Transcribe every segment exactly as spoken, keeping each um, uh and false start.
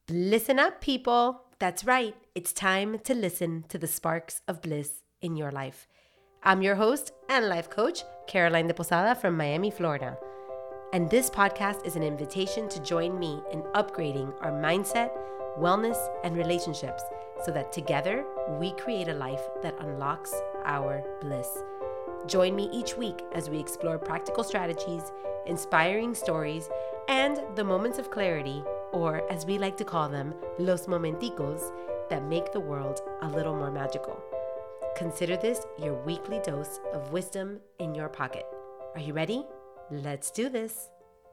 Listen up, people. That's right. It's time to listen to the sparks of bliss in your life. I'm your host and life coach, Caroline de Posada from Miami, Florida. And this podcast is an invitation to join me in upgrading our mindset, wellness, and relationships so that together we create a life that unlocks our bliss. Join me each week as we explore practical strategies, inspiring stories, and the moments of clarity, or as we like to call them, los momenticos, that make the world a little more magical. Consider this your weekly dose of wisdom in your pocket. Are you ready? Let's do this.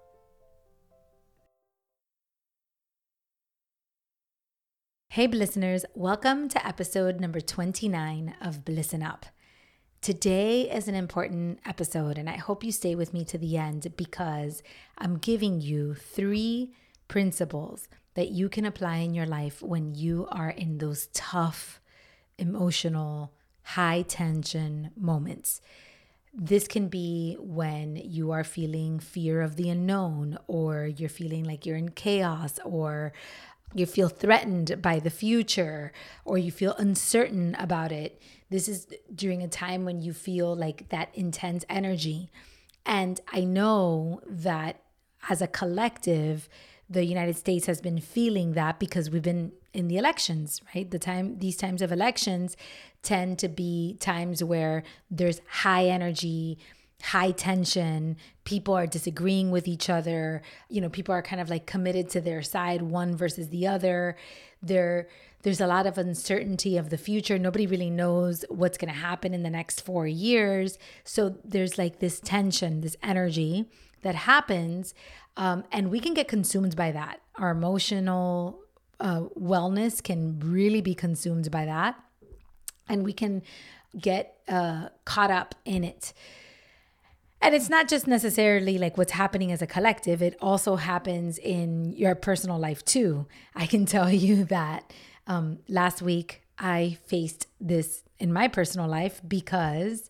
Hey, listeners, welcome to episode number twenty-nine of Blissin' Up. Today is an important episode, and I hope you stay with me to the end because I'm giving you three principles that you can apply in your life when you are in those tough, emotional, high tension moments. This can be when you are feeling fear of the unknown, or you're feeling like you're in chaos, or you feel threatened by the future, or you feel uncertain about it. This is during a time when you feel like that intense energy. And I know that as a collective, the United States has been feeling that because we've been in the elections, right? The time, these times of elections tend to be times where there's high energy, high tension. People are disagreeing with each other. You know, people are kind of like committed to their side, one versus the other. There, there's a lot of uncertainty of the future. Nobody really knows what's going to happen in the next four years. So there's like this tension, this energy that happens. Um, and we can get consumed by that. Our emotional uh, wellness can really be consumed by that. And we can get uh, caught up in it. And it's not just necessarily like what's happening as a collective. It also happens in your personal life too. I can tell you that um, last week I faced this in my personal life because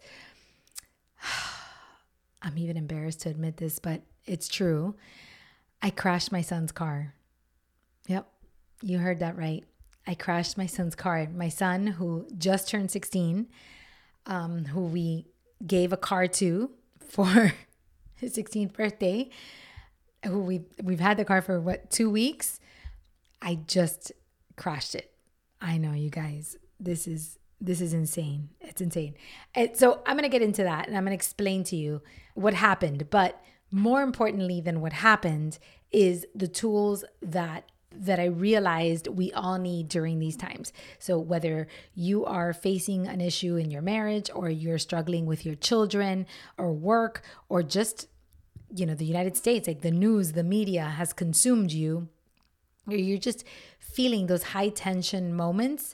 I'm even embarrassed to admit this, but it's true. I crashed my son's car. Yep, you heard that right. I crashed my son's car. My son, who just turned sixteen, um, who we gave a car to for his sixteenth birthday, who we we've had the car for what, two weeks. I just crashed it. I know, you guys. This is this is insane. It's insane. And so I'm gonna get into that, and I'm gonna explain to you what happened. But more importantly than what happened is the tools that that I realized we all need during these times. So whether you are facing an issue in your marriage, or you're struggling with your children or work, or just, you know, the United States, like the news, the media has consumed you, or you're just feeling those high tension moments,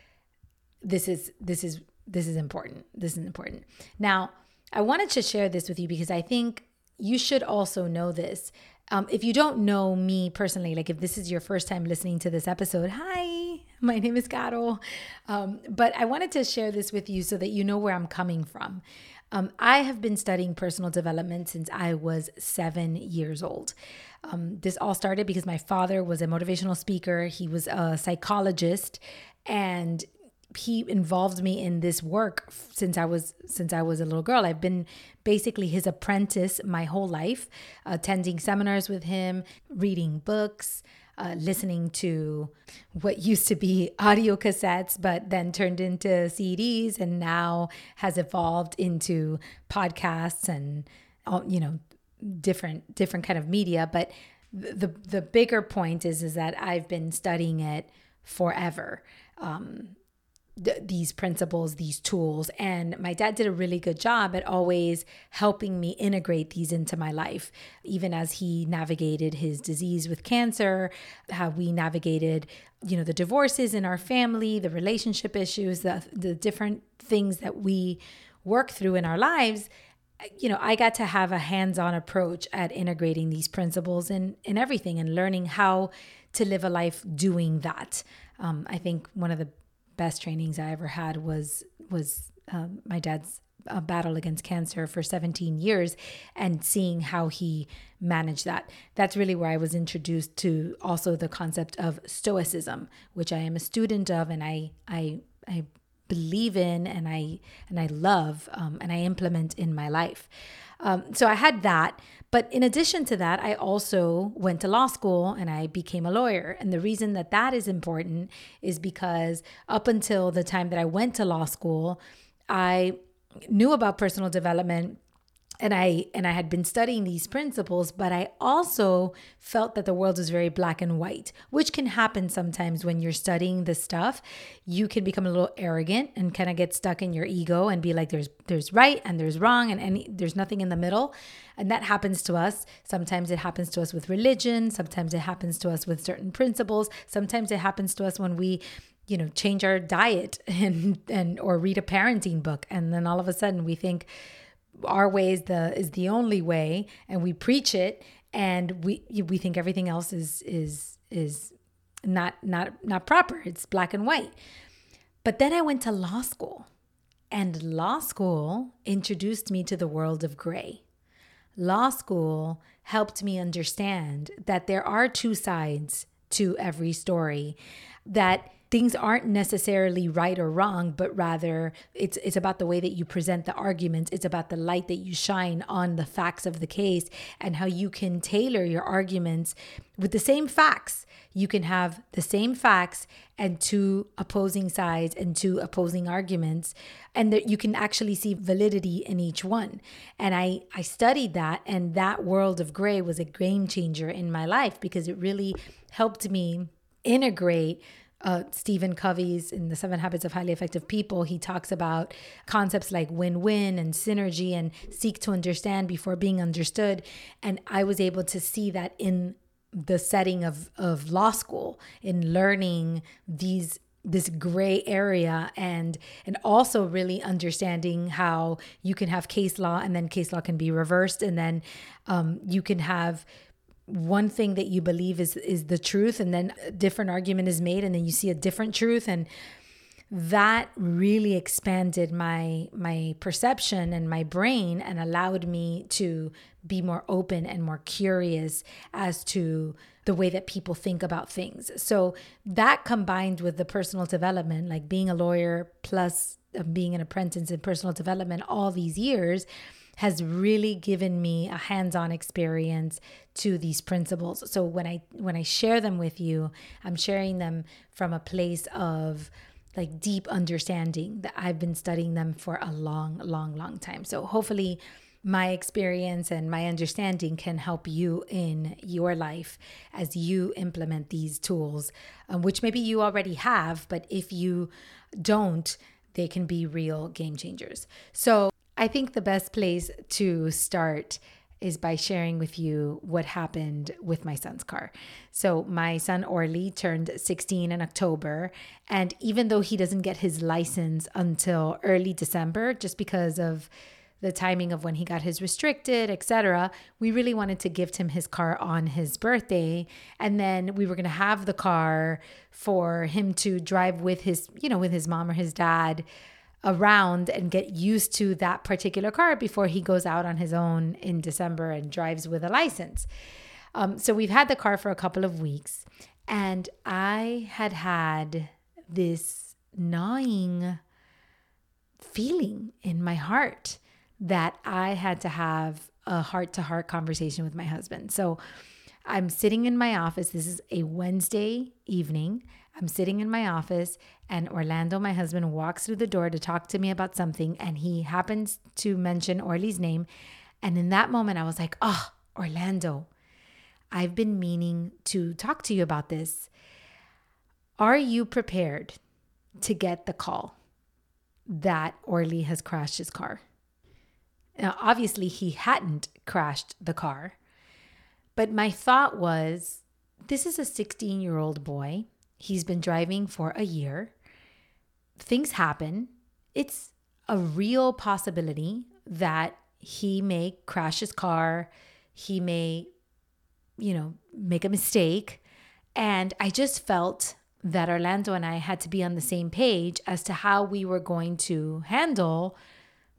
this is, this is, this is important. This is important. Now, I wanted to share this with you because I think you should also know this. Um, if you don't know me personally, like if this is your first time listening to this episode, hi, my name is Caro. Um, but I wanted to share this with you so that you know where I'm coming from. Um, I have been studying personal development since I was seven years old. Um, this all started because my father was a motivational speaker. He was a psychologist, and he involved me in this work since I was since I was a little girl. I've been basically his apprentice my whole life, attending seminars with him, reading books, uh, listening to what used to be audio cassettes, but then turned into C Ds, and now has evolved into podcasts and, you know, different different kind of media. But the the bigger point is is that I've been studying it forever. Um, th- these principles, these tools. And my dad did a really good job at always helping me integrate these into my life, even as he navigated his disease with cancer, how we navigated, you know, the divorces in our family, the relationship issues, the, the different things that we work through in our lives. You know, I got to have a hands-on approach at integrating these principles in, in everything and learning how to live a life doing that. Um, I think one of the best trainings I ever had was was um, my dad's a battle against cancer for seventeen years and seeing how he managed that. That's really where I was introduced to also the concept of Stoicism, which I am a student of, and I I I believe in, and I and I love, um, and I implement in my life. Um, so I had that. But in addition to that, I also went to law school and I became a lawyer. And the reason that that is important is because up until the time that I went to law school, I knew about personal development, and I and I had been studying these principles, but I also felt that the world is very black and white, which can happen sometimes when you're studying this stuff. You can become a little arrogant and kind of get stuck in your ego and be like, there's there's right and there's wrong, and any, there's nothing in the middle. And that happens to us. Sometimes it happens to us with religion. Sometimes it happens to us with certain principles. Sometimes it happens to us when we you know, change our diet and and or read a parenting book, and then all of a sudden we think our way is the is the only way, and we preach it, and we we think everything else is is is not not not proper. It's black and white. But then I went to law school, and law school introduced me to the world of gray. Law school helped me understand that there are two sides to every story, that things aren't necessarily right or wrong, but rather it's it's about the way that you present the arguments. It's about the light that you shine on the facts of the case, and how you can tailor your arguments with the same facts. You can have the same facts and two opposing sides and two opposing arguments, and that you can actually see validity in each one. And I, I studied that, and that world of gray was a game changer in my life, because it really helped me integrate Uh, Stephen Covey's in The Seven Habits of Highly Effective People. He talks about concepts like win-win and synergy and seek to understand before being understood. And I was able to see that in the setting of, of law school, in learning these this gray area, and and also really understanding how you can have case law, and then case law can be reversed, and then um, you can have one thing that you believe is is the truth, and then a different argument is made, and then you see a different truth. And that really expanded my my perception and my brain, and allowed me to be more open and more curious as to the way that people think about things. So that, combined with the personal development, like being a lawyer plus being an apprentice in personal development all these years, has really given me a hands-on experience to these principles. So when I when I share them with you, I'm sharing them from a place of like deep understanding, that I've been studying them for a long, long, long time. So hopefully my experience and my understanding can help you in your life as you implement these tools, um, which maybe you already have, but if you don't, they can be real game changers. So I think the best place to start is by sharing with you what happened with my son's car. So my son Orly turned sixteen in October, and even though he doesn't get his license until early December, just because of the timing of when he got his restricted, et cetera, we really wanted to gift him his car on his birthday. And then we were going to have the car for him to drive with his, you know, with his mom or his dad around and get used to that particular car before he goes out on his own in December and drives with a license. Um, so we've had the car for a couple of weeks, and I had had this gnawing feeling in my heart that I had to have a heart-to-heart conversation with my husband. So I'm sitting in my office. This is a Wednesday evening. I'm sitting in my office, and Orlando, my husband, walks through the door to talk to me about something, and he happens to mention Orly's name. And in that moment, I was like, oh, Orlando, I've been meaning to talk to you about this. Are you prepared to get the call that Orly has crashed his car? Now, obviously, he hadn't crashed the car, but my thought was, this is a sixteen-year-old boy. He's been driving for a year. Things happen. It's a real possibility that he may crash his car. He may, you know, make a mistake. And I just felt that Orlando and I had to be on the same page as to how we were going to handle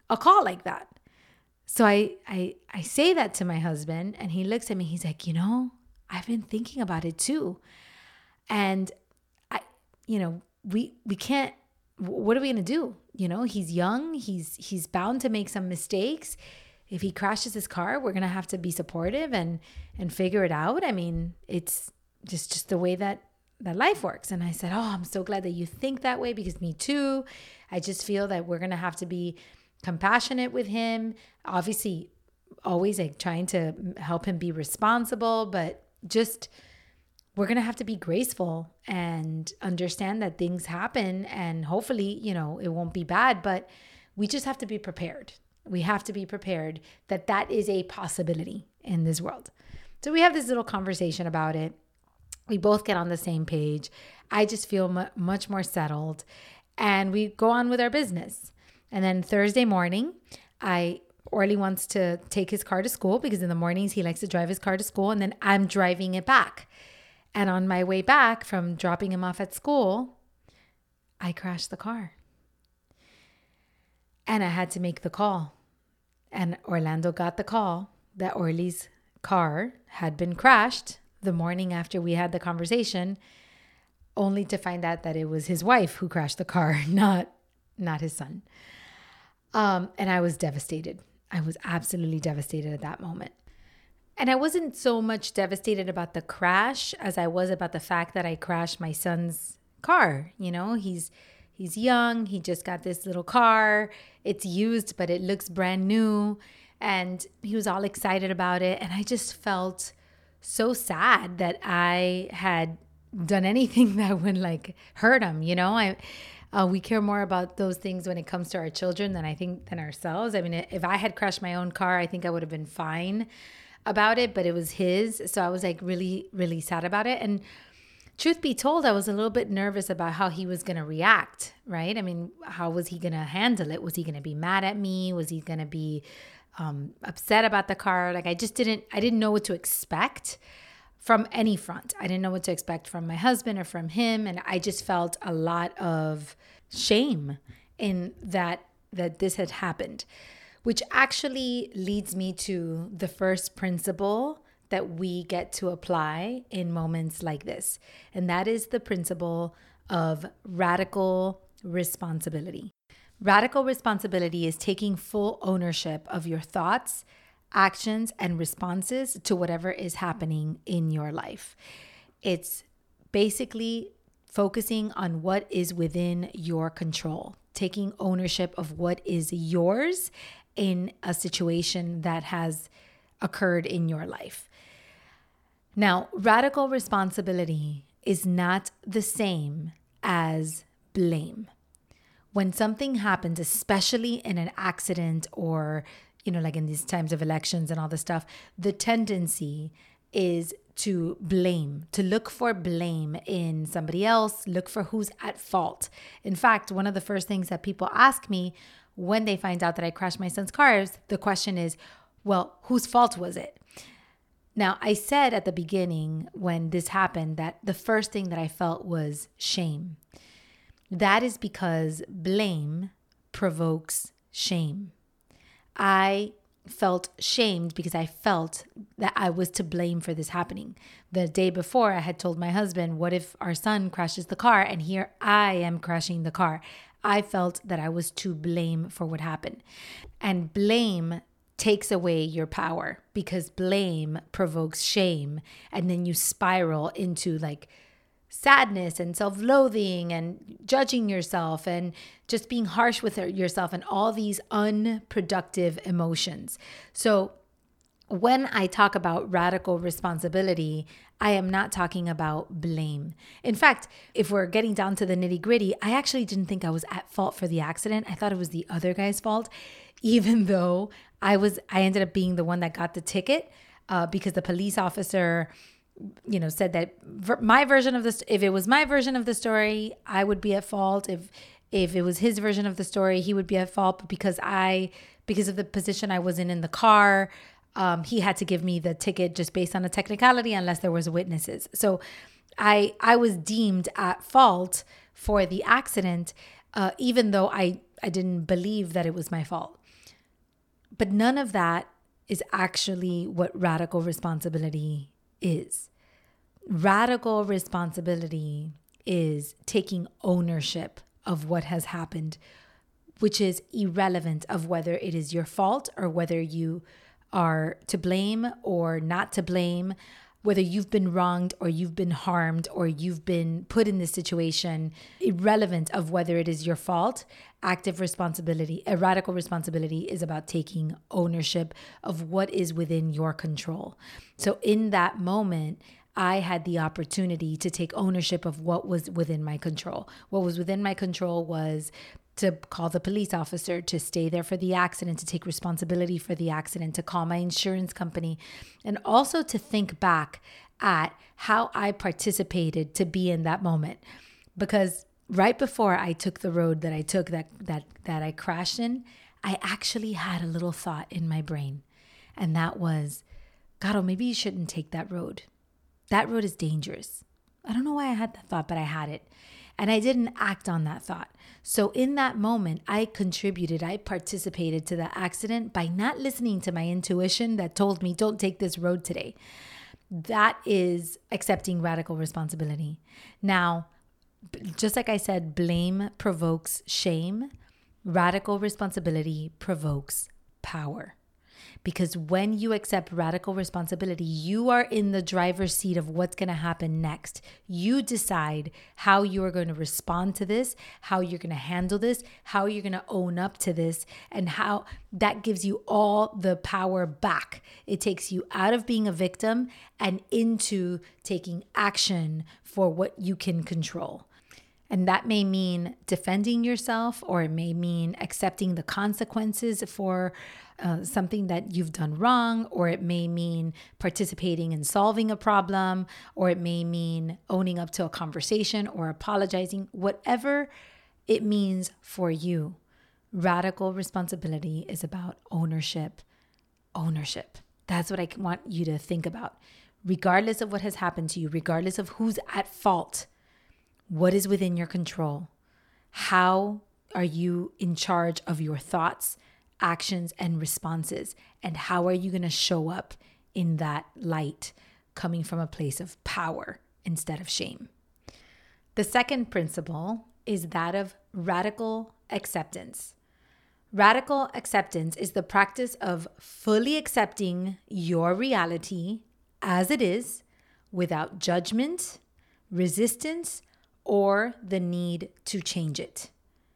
a call like that. So I, I, I say that to my husband, and he looks at me. He's like, you know, I've been thinking about it too. And I, you know, we, we can't, what are we going to do? You know, he's young. He's, he's bound to make some mistakes. If he crashes his car, we're going to have to be supportive and, and figure it out. I mean, it's just, just the way that, that life works. And I said, oh, I'm so glad that you think that way, because me too. I just feel that we're going to have to be compassionate with him. Obviously, always like trying to help him be responsible, but just we're going to have to be graceful and understand that things happen, and hopefully, you know, it won't be bad, but we just have to be prepared. We have to be prepared that that is a possibility in this world. So we have this little conversation about it. We both get on the same page. I just feel mu- much more settled, and we go on with our business. And then Thursday morning, I Orly wants to take his car to school, because in the mornings he likes to drive his car to school, and then I'm driving it back. And on my way back from dropping him off at school, I crashed the car. And I had to make the call. And Orlando got the call that Orly's car had been crashed the morning after we had the conversation, only to find out that it was his wife who crashed the car, not, not his son. Um, and I was devastated. I was absolutely devastated at that moment. And I wasn't so much devastated about the crash as I was about the fact that I crashed my son's car. You know, he's he's young. He just got this little car. It's used, but it looks brand new. And he was all excited about it. And I just felt so sad that I had done anything that would like hurt him. You know, I uh, we care more about those things when it comes to our children than I think than ourselves. I mean, if I had crashed my own car, I think I would have been fine about it, but it was his. So I was like really, really sad about it. And truth be told, I was a little bit nervous about how he was going to react, right? I mean, how was he going to handle it? Was he going to be mad at me? Was he going to be um, upset about the car? Like I just didn't, I didn't know what to expect from any front. I didn't know what to expect from my husband or from him. And I just felt a lot of shame in that, that this had happened, which actually leads me to the first principle that we get to apply in moments like this. And that is the principle of radical responsibility. Radical responsibility is taking full ownership of your thoughts, actions, and responses to whatever is happening in your life. It's basically focusing on what is within your control, taking ownership of what is yours in a situation that has occurred in your life. Now, radical responsibility is not the same as blame. When something happens, especially in an accident or, you know, like in these times of elections and all this stuff, the tendency is to blame, to look for blame in somebody else, look for who's at fault. In fact, one of the first things that people ask me when they find out that I crashed my son's car is the question is, well, whose fault was it? Now, I said at the beginning when this happened that the first thing that I felt was shame. That is because blame provokes shame. I felt shamed because I felt that I was to blame for this happening. The day before, I had told my husband, what if our son crashes the car and here I am crashing the car? I felt that I was to blame for what happened. And blame takes away your power because blame provokes shame. And then you spiral into like sadness and self-loathing and judging yourself and just being harsh with yourself and all these unproductive emotions. So when I talk about radical responsibility, I am not talking about blame. In fact, if we're getting down to the nitty-gritty, I actually didn't think I was at fault for the accident. I thought it was the other guy's fault, even though I was, I ended up being the one that got the ticket uh, because the police officer, you know, said that ver- my version of this, if it was my version of the story, I would be at fault. If if it was his version of the story, he would be at fault. But because I, because of the position I was in in the car, um, he had to give me the ticket just based on a technicality, unless there was witnesses. So I I was deemed at fault for the accident, uh, even though I I didn't believe that it was my fault. But none of that is actually what radical responsibility is. Radical responsibility is taking ownership of what has happened, which is irrelevant of whether it is your fault or whether you are to blame or not to blame, whether you've been wronged or you've been harmed or you've been put in this situation, irrelevant of whether it is your fault. Active responsibility, a radical responsibility is about taking ownership of what is within your control. So in that moment, I had the opportunity to take ownership of what was within my control. What was within my control was to call the police officer, to stay there for the accident, to take responsibility for the accident, to call my insurance company, and also to think back at how I participated to be in that moment. Because right before I took the road that I took, that that that I crashed in, I actually had a little thought in my brain. And that was, Caro, maybe you shouldn't take that road. That road is dangerous. I don't know why I had that thought, but I had it. And I didn't act on that thought. So in that moment, I contributed, I participated to the accident by not listening to my intuition that told me, don't take this road today. That is accepting radical responsibility. Now, just like I said, blame provokes shame. Radical responsibility provokes power. Because when you accept radical responsibility, you are in the driver's seat of what's going to happen next. You decide how you are going to respond to this, how you're going to handle this, how you're going to own up to this, and how that gives you all the power back. It takes you out of being a victim and into taking action for what you can control. And that may mean defending yourself, or it may mean accepting the consequences for uh, something that you've done wrong, or it may mean participating in solving a problem, or it may mean owning up to a conversation or apologizing, whatever it means for you. Radical responsibility is about ownership. Ownership. That's what I want you to think about. Regardless of what has happened to you, regardless of who's at fault, what is within your control? How are you in charge of your thoughts, actions, and responses? And how are you going to show up in that light, coming from a place of power instead of shame? The second principle is that of radical acceptance. Radical acceptance is the practice of fully accepting your reality as it is, without judgment, resistance, or the need to change it.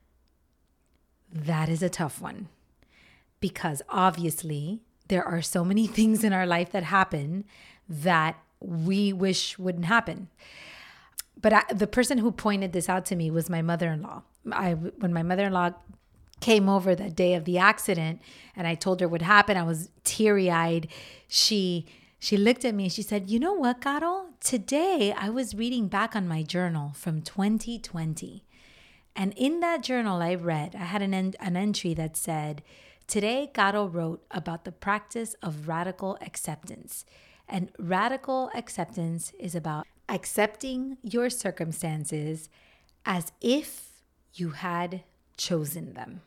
That is a tough one, because obviously there are so many things in our life that happen that we wish wouldn't happen. But I, the person who pointed this out to me was my mother-in-law. I, when my mother-in-law came over that day of the accident and I told her what happened, I was teary-eyed. She She looked at me and she said, you know what, Caro? Today I was reading back on my journal from twenty twenty. And in that journal I read, I had an, en- an entry that said, today Caro wrote about the practice of radical acceptance. And radical acceptance is about accepting your circumstances as if you had chosen them.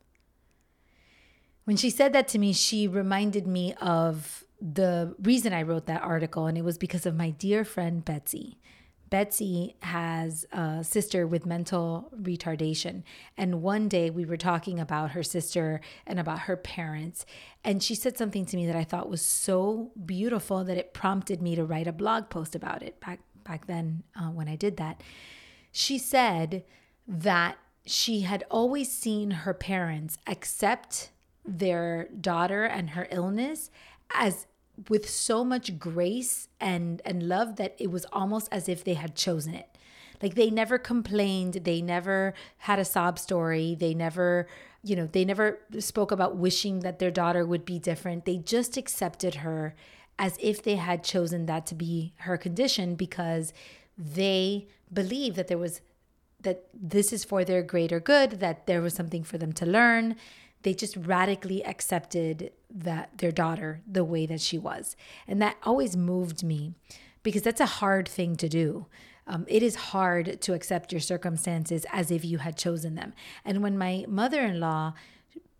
When she said that to me, she reminded me of the reason I wrote that article, and it was because of my dear friend Betsy. Betsy has a sister with mental retardation. And one day we were talking about her sister and about her parents. And she said something to me that I thought was so beautiful that it prompted me to write a blog post about it back, back then uh, when I did that. She said that she had always seen her parents accept their daughter and her illness as with so much grace and, and love that it was almost as if they had chosen it. Like they never complained. They never had a sob story. They never, you know, they never spoke about wishing that their daughter would be different. They just accepted her as if they had chosen that to be her condition, because they believed that there was, that this is for their greater good, that there was something for them to learn. They just radically accepted that their daughter the way that she was. And that always moved me, because that's a hard thing to do. Um, it is hard to accept your circumstances as if you had chosen them. And when my mother-in-law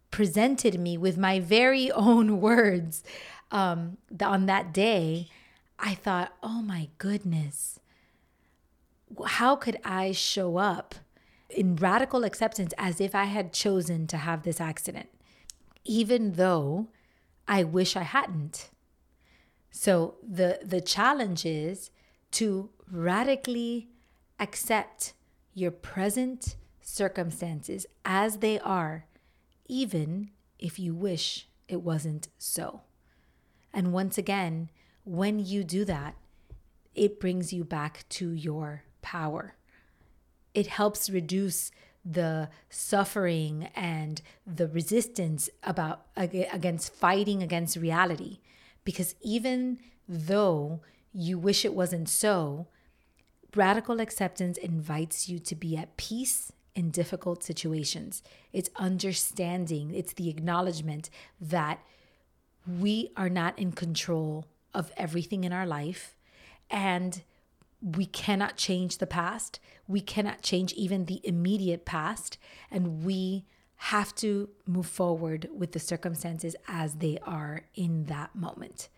presented me with my very own words um, on that day, I thought, oh my goodness, how could I show up in radical acceptance as if I had chosen to have this accident, even though I wish I hadn't? So the, the challenge is to radically accept your present circumstances as they are, even if you wish it wasn't so. And once again, when you do that, it brings you back to your power. It helps reduce the suffering and the resistance about against fighting against reality. Because even though you wish it wasn't so, radical acceptance invites you to be at peace in difficult situations. It's understanding, it's the acknowledgement that we are not in control of everything in our life, and we cannot change the past. We cannot change even the immediate past, and we have to move forward with the circumstances as they are in that moment.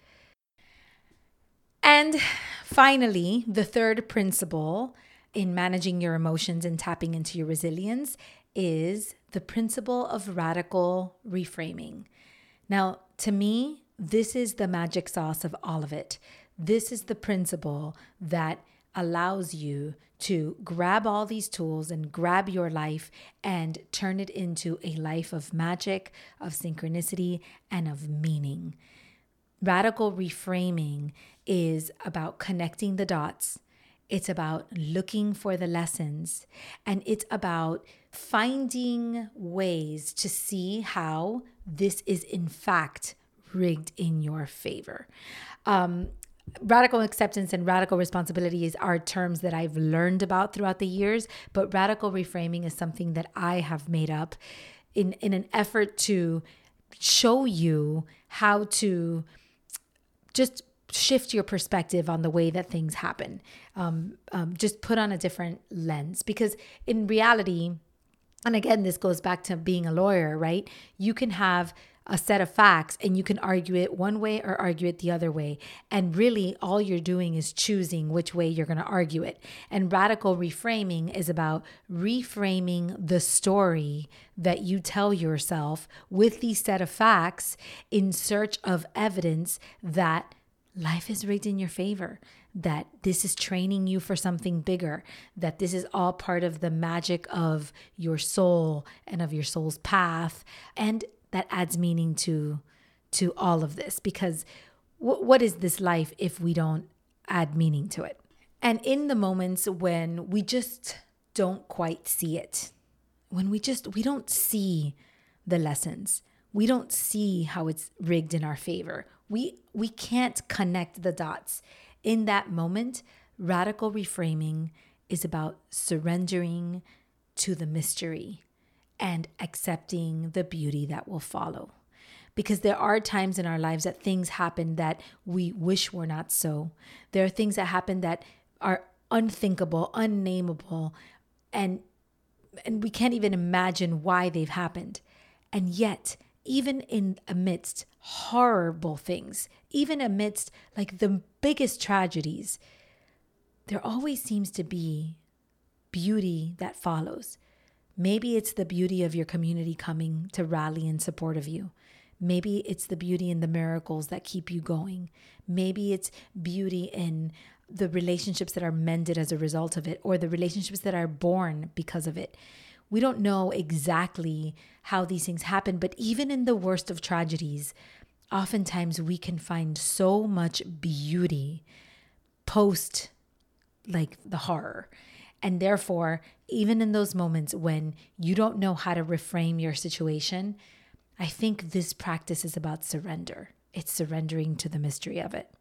And finally, the third principle in managing your emotions and tapping into your resilience is the principle of radical reframing. Now, to me, this is the magic sauce of all of it. This is the principle that allows you to grab all these tools and grab your life and turn it into a life of magic, of synchronicity, and of meaning. Radical reframing is about connecting the dots. It's about looking for the lessons, and it's about finding ways to see how this is in fact rigged in your favor. Um, Radical acceptance and radical responsibilities are terms that I've learned about throughout the years, but radical reframing is something that I have made up in, in an effort to show you how to just shift your perspective on the way that things happen. Um, um, just put on a different lens, because in reality, and again, this goes back to being a lawyer, right? You can have a set of facts and you can argue it one way or argue it the other way. And really all you're doing is choosing which way you're going to argue it. And radical reframing is about reframing the story that you tell yourself with these set of facts in search of evidence that life is rigged in your favor, that this is training you for something bigger, that this is all part of the magic of your soul and of your soul's path. And that adds meaning to, to all of this, because w- what is this life if we don't add meaning to it? And in the moments when we just don't quite see it, when we just, we don't see the lessons, we don't see how it's rigged in our favor, we, we can't connect the dots. In that moment, radical reframing is about surrendering to the mystery and accepting the beauty that will follow. Because there are times in our lives that things happen that we wish were not so. There are things that happen that are unthinkable, unnameable, and, and we can't even imagine why they've happened. And yet, even in amidst horrible things, even amidst like the biggest tragedies, there always seems to be beauty that follows. Maybe it's the beauty of your community coming to rally in support of you. Maybe it's the beauty in the miracles that keep you going. Maybe it's beauty in the relationships that are mended as a result of it, or the relationships that are born because of it. We don't know exactly how these things happen, but even in the worst of tragedies, oftentimes we can find so much beauty post like the horror. And therefore, even in those moments when you don't know how to reframe your situation, I think this practice is about surrender. It's surrendering to the mystery of it.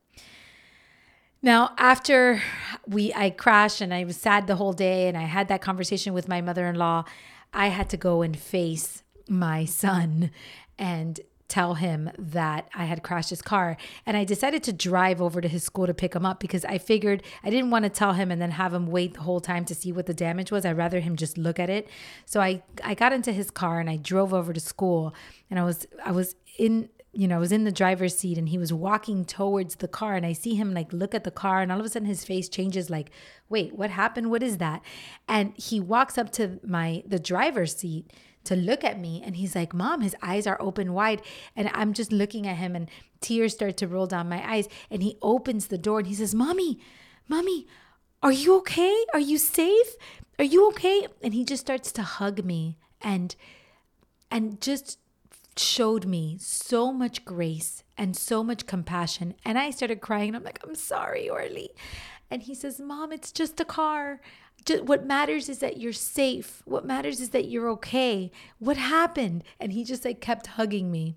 Now, after we I crashed and I was sad the whole day and I had that conversation with my mother-in-law, I had to go and face my son and tell him that I had crashed his car. And I decided to drive over to his school to pick him up because I figured I didn't want to tell him and then have him wait the whole time to see what the damage was. I'd rather him just look at it. So I, I got into his car and I drove over to school, and I was, I was in, you know, I was in the driver's seat, and he was walking towards the car, and I see him like look at the car, and all of a sudden his face changes like, wait, what happened? What is that? And he walks up to my, the driver's seat to look at me, and he's like, Mom, his eyes are open wide. And I'm just looking at him, and tears start to roll down my eyes. And he opens the door and he says, Mommy, Mommy, are you okay? Are you safe? Are you okay? And he just starts to hug me and, and just showed me so much grace and so much compassion. And I started crying, and I'm like, I'm sorry, Orly. And he says, Mom, it's just a car. Just, what matters is that you're safe. What matters is that you're okay. What happened? And he just like kept hugging me.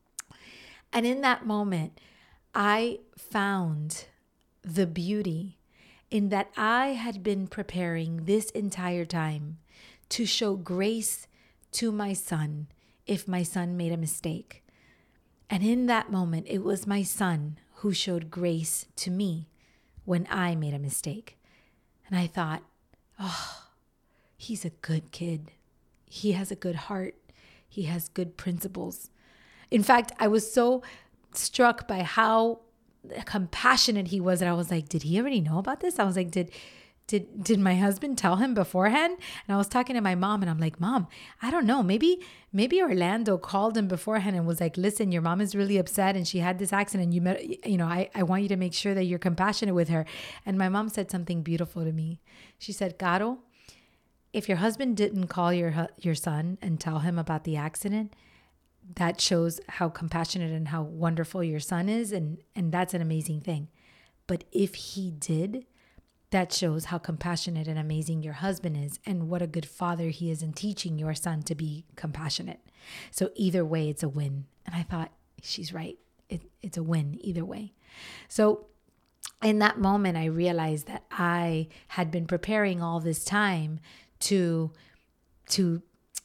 And in that moment, I found the beauty in that I had been preparing this entire time to show grace to my son if my son made a mistake. And in that moment, it was my son who showed grace to me when I made a mistake. And I thought, oh, he's a good kid. He has a good heart. He has good principles. In fact, I was so struck by how compassionate he was that I was like, did he already know about this? I was like, did did did my husband tell him beforehand? And I was talking to my mom, and I'm like, Mom, I don't know. Maybe maybe Orlando called him beforehand and was like, listen, your mom is really upset and she had this accident. You met, you know, I, I want you to make sure that you're compassionate with her. And my mom said something beautiful to me. She said, Caro, if your husband didn't call your your son and tell him about the accident, that shows how compassionate and how wonderful your son is. And, and that's an amazing thing. But if he did, that shows how compassionate and amazing your husband is and what a good father he is in teaching your son to be compassionate. So either way, it's a win. And I thought, she's right. It, it's a win either way. So in that moment, I realized that I had been preparing all this time to, to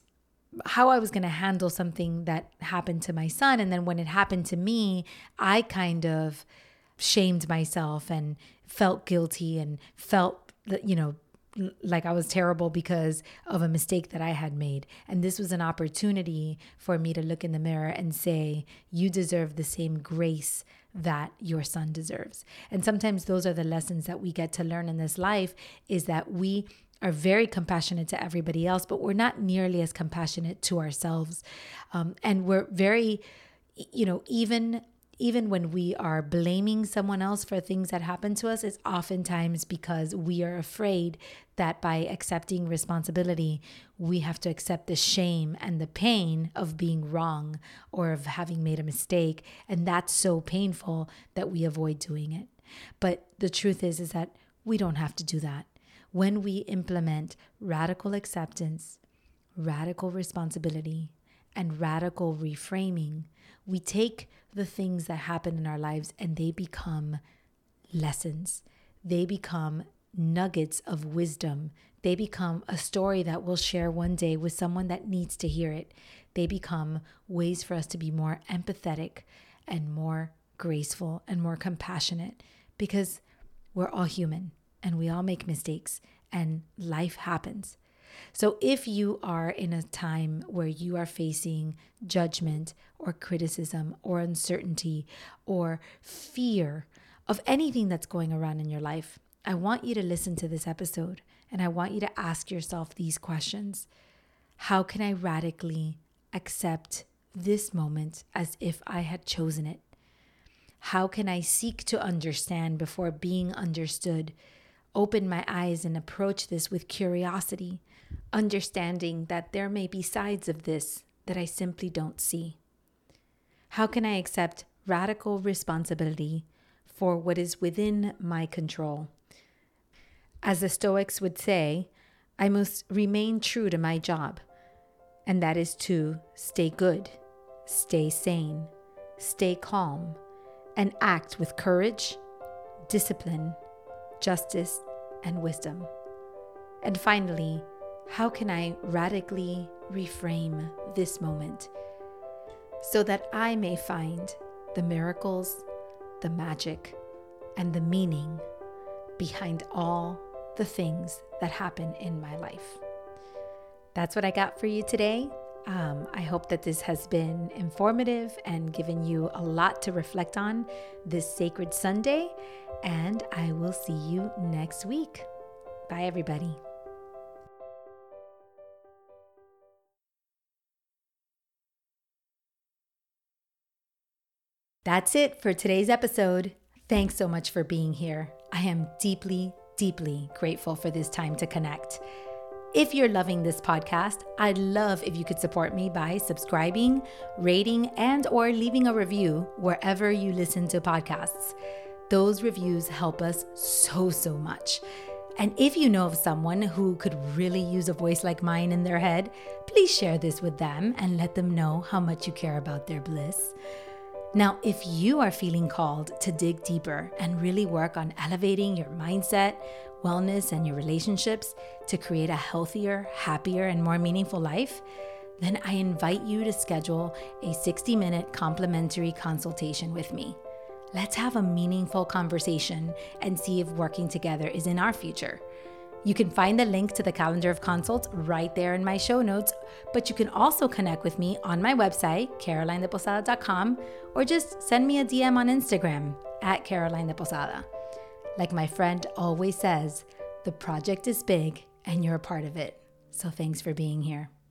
how I was going to handle something that happened to my son. And then when it happened to me, I kind of shamed myself and felt guilty and felt that, you know, like I was terrible because of a mistake that I had made. And this was an opportunity for me to look in the mirror and say, you deserve the same grace that your son deserves. And sometimes those are the lessons that we get to learn in this life, is that we are very compassionate to everybody else, but we're not nearly as compassionate to ourselves. Um, and we're very, you know, even Even when we are blaming someone else for things that happen to us, it's oftentimes because we are afraid that by accepting responsibility, we have to accept the shame and the pain of being wrong or of having made a mistake. And that's so painful that we avoid doing it. But the truth is, is that we don't have to do that. When we implement radical acceptance, radical responsibility, and radical reframing, we take the things that happen in our lives and they become lessons. They become nuggets of wisdom. They become a story that we'll share one day with someone that needs to hear it. They become ways for us to be more empathetic and more graceful and more compassionate, because we're all human and we all make mistakes and life happens. So if you are in a time where you are facing judgment or criticism or uncertainty or fear of anything that's going around in your life, I want you to listen to this episode and I want you to ask yourself these questions. How can I radically accept this moment as if I had chosen it? How can I seek to understand before being understood? Open my eyes and approach this with curiosity, understanding that there may be sides of this that I simply don't see. How can I accept radical responsibility for what is within my control? As the Stoics would say, I must remain true to my job, and that is to stay good, stay sane, stay calm, and act with courage, discipline, justice, and wisdom. And finally, how can I radically reframe this moment? so that I may find the miracles, the magic, and the meaning behind all the things that happen in my life. That's what I got for you today. Um, I hope that this has been informative and given you a lot to reflect on this sacred Sunday, and I will see you next week. Bye, everybody. That's it for today's episode. Thanks so much for being here. I am deeply, deeply grateful for this time to connect. If you're loving this podcast, I'd love if you could support me by subscribing, rating, and or leaving a review wherever you listen to podcasts. Those reviews help us so, so much. And if you know of someone who could really use a voice like mine in their head, please share this with them and let them know how much you care about their bliss. Now, if you are feeling called to dig deeper and really work on elevating your mindset, wellness, and your relationships to create a healthier, happier, and more meaningful life, then I invite you to schedule a sixty minute complimentary consultation with me. Let's have a meaningful conversation and see if working together is in our future. You can find the link to the calendar of consults right there in my show notes, but you can also connect with me on my website, caroline de posada dot com, or just send me a D M on Instagram at Caroline de Posada. Like my friend always says, the project is big and you're a part of it. So thanks for being here.